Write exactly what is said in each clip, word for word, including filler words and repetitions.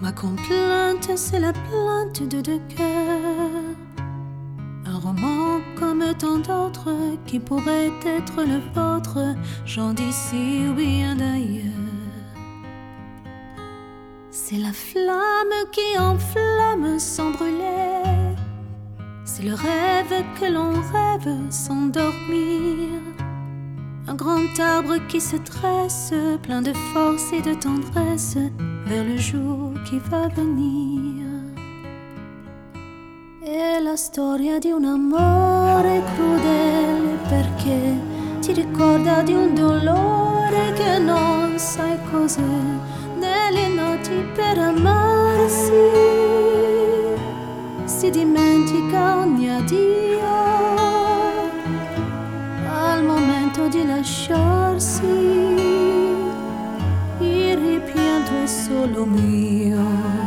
Ma complainte, c'est la plainte de deux cœurs. Un roman comme tant d'autres qui pourrait être le vôtre, gens d'ici ou bien d'ailleurs. C'est la flamme qui enflamme sans brûler. C'est le rêve que l'on rêve sans dormir. Un grand arbre qui se tresse, plein de force et de tendresse, vers le jour qui va venir. È la storia di un amore crudele perché ti ricorda di un dolore che non sai cos'è. Nelle notti per amarsi si dimentica ogni addio. Al momento di lasciarsi il rimpianto è solo mio.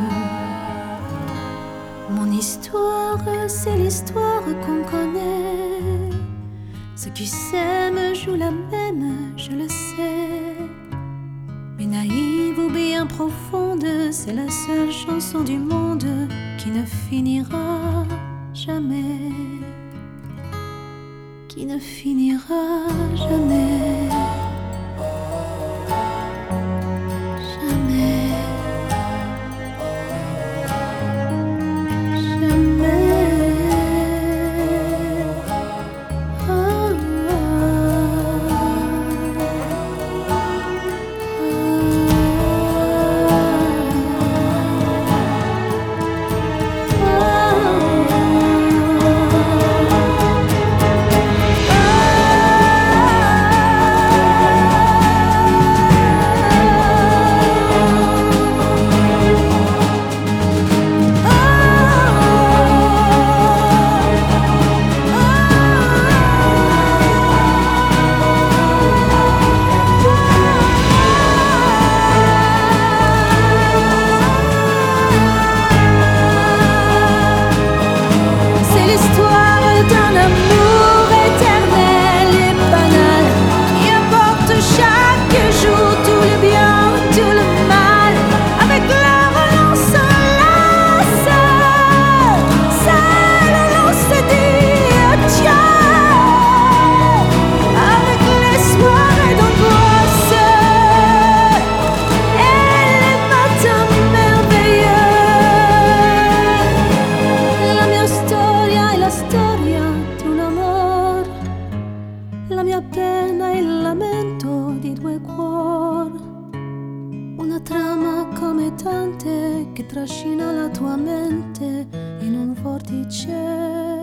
Mon histoire, c'est l'histoire qu'on connaît. Ceux qui s'aiment jouent la même, je le sais. Mais naïve ou bien profonde, c'est la seule chanson du monde qui ne finira jamais. Qui ne finira jamais. La mia pena è il lamento di due cuori, una trama come tante che trascina la tua mente in un vortice.